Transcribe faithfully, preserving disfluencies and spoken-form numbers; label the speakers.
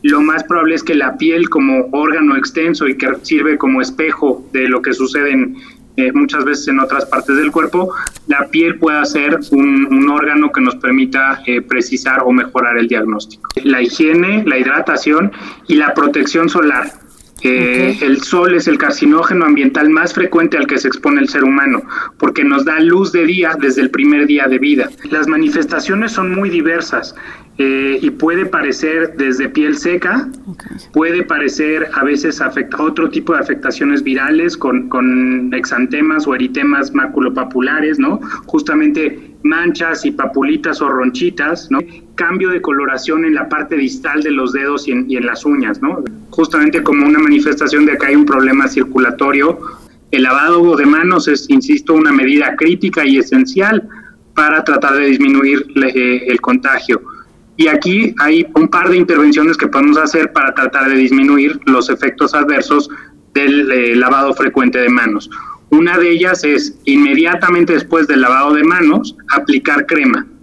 Speaker 1: lo más probable es que la piel, como órgano extenso y que sirve como espejo de lo que sucede en, eh, muchas veces en otras partes del cuerpo, la piel pueda ser un, un órgano que nos permita eh, precisar o mejorar el diagnóstico. La higiene, la hidratación y la protección solar. Eh, okay. El sol es el carcinógeno ambiental más frecuente al que se expone el ser humano, porque nos da luz de día desde el primer día de vida. Las manifestaciones son muy diversas. Eh, y puede parecer desde piel seca, okay. puede parecer a veces afecta, otro tipo de afectaciones virales con, con exantemas o eritemas maculopapulares, ¿no? Justamente manchas y papulitas o ronchitas, ¿no? Cambio de coloración en la parte distal de los dedos y en, y en las uñas, ¿no? Justamente como una manifestación de que hay un problema circulatorio. El lavado de manos es, insisto, una medida crítica y esencial para tratar de disminuir eh, el contagio. Y aquí hay un par de intervenciones que podemos hacer para tratar de disminuir los efectos adversos del eh, lavado frecuente de manos. Una de ellas es, inmediatamente después del lavado de manos, aplicar crema.